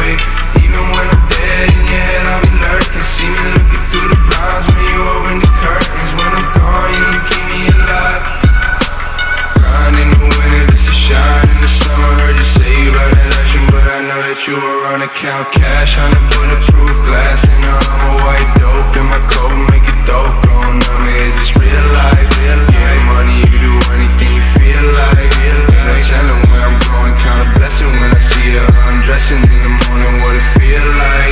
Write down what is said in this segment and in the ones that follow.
perfect. Even when I'm dead in your head, I'll be lurking. See me looking through the blinds when you open the curtains. When I'm gone, you can keep me alive. Grind in the winter just to shine in the summer. Heard you say you about that action, but I know that you were on account cash on the bulletproof glass. And I'm a white dope in my coat, make it dope. Going on me, is this real life? Yeah, money, you do anything you feel like. Ain't no telling where I'm going, count a blessing when I see her undressing in the morning, what it feel like.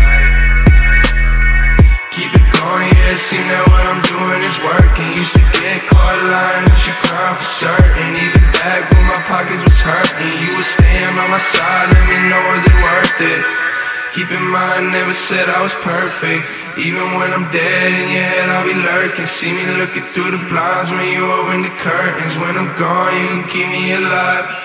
Keep it going, yeah, it seem that what I'm doing is working. Used to get caught lying that you crying for certain. Either back when my pockets was hurting. You were staying by my side, let me know, is it worth it? Keep in mind, never said I was perfect. Even when I'm dead in your head, I'll be lurking. See me looking through the blinds when you open the curtains. When I'm gone, you can keep me alive.